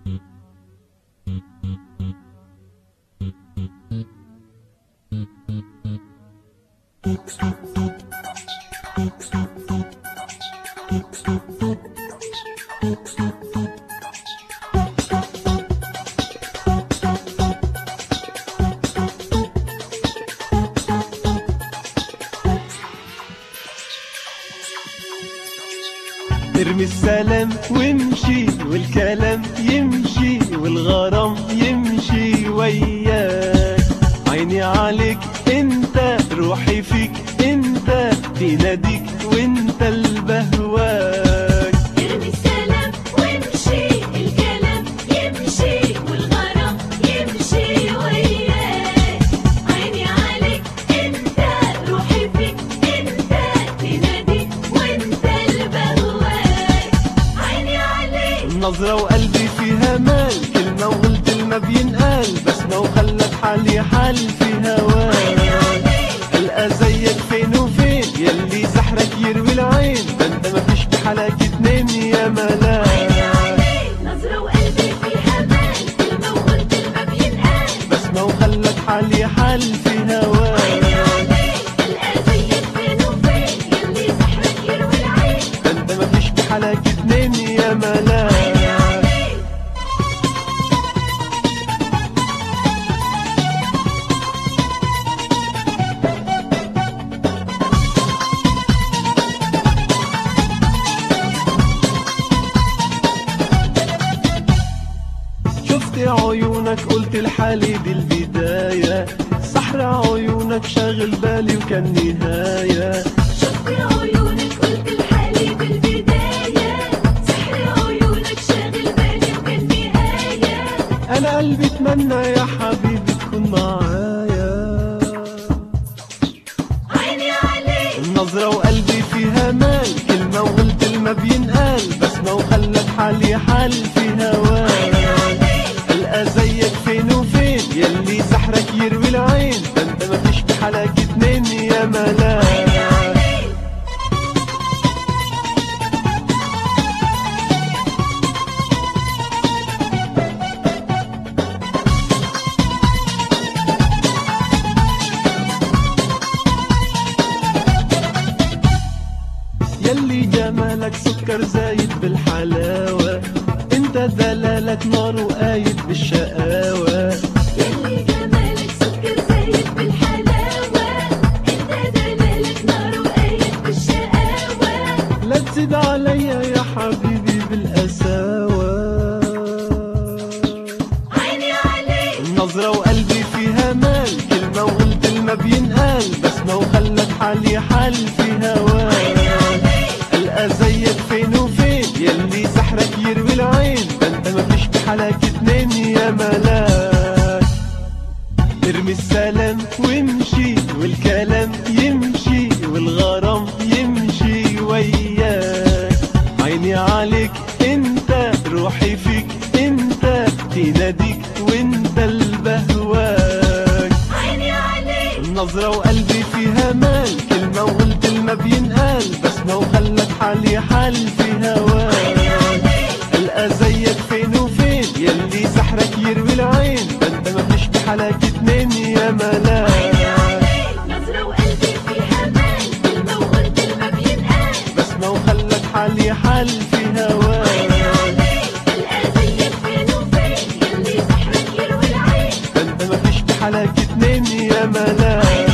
ارمي السلام وامشي والكلام يمشي والغرام يمشي وياك، عيني عليك انت روحي فيك انت بيناديك وانت البهواك. ارمي السلام وامشي الكلام يمشي والغرام يمشي وياك، عيني عليك انت روحي فيك انت بيناديك وانت البهواك، عيني عليك نظرة وقلبي فيها مال، كلمة وقلت ما بينقال، بسمة وخلت حالي حال في هواك. القى زيك فين وفين يلي سحرك يروي العين، ده انت مفيش بحالك اتنين يا ملاك. نظرة وقلبي فيها مال، كلمة وقلت ما بينقال، بسمة وخلت حالي حال في هواك. القى زيك فين وفين يلي سحرك يروي العين، ده انت مفيش بحالك اتنين يا ملاك. شفت عيونك قلت لحالي دي البداية، سحر عيونك شاغل بالي وكان نهاية. شفت عيونك قلت لحالي بالبداية، سحر عيونك شاغل بالي وكان نهاية، أنا قلبي اتمنى يا حبيبي تكون معايا. عيني عليك النظرة وقلبي فيها مال، كلمة وقلت ما بينقال، بسمة وخلت حالي حال في هواك. القى زيك فين وفين يلي سحرك يروي العين، ده انت مفيش بحالك اتنين يا ملاك. يلي جمالك سكر زايد بالحلاوة، انت دلالك نار وقايد بالشقاوة. يلي جمالك سكر زايد بالحلاوة، انت دلالك نار وقايد بالشقاوة، لا تزيد عليا يا حبيبي بالقساوة. عيني عليك النظرة وقلبي فيها مال، كلمة وقلت ما بينقال، بسمة وخلت حالي حال في هواك. القى زيك فين وفين يلي سحرك يروي العين، ده انت مفيش بحالك اتنين يا ملاك. ارمي السلام وامشي والكلام يمشي والغرام يمشي وياك، عيني عليك انت روحي فيك انت بيناديك وانت البهواك. عيني عليك النظرة وقلبي فيها مال، كلمة وقلت ما بينقال، بسمة وخلت حالي حال في هواك. القى زيك فين وفين يلي سحرك يروي العين، ده انت مفيش بحالك اتنين يا ملاك. نظرة وقلبي فيها مال، كلمة وقلت ما بينقال، بسمة وخلت حالي حال في هواك. القى زيك فين وفين يلي سحرك يروي العين، ده انت مفيش بحالك اتنين يا ملاك.